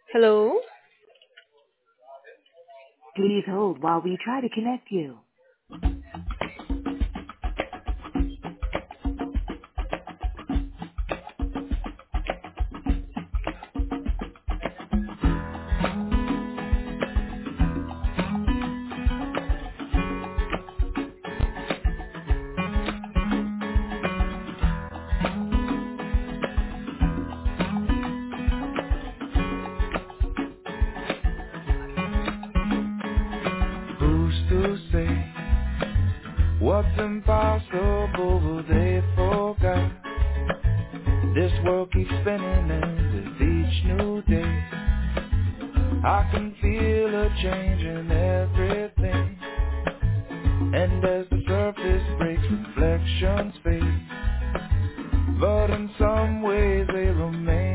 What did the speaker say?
Hello. Please hold while we try to connect you. Who's to say what's impossible will they forgot? This world keeps spinning and with each new day I can feel a change in everything. And as the surface breaks, reflections fade, but in some ways they remain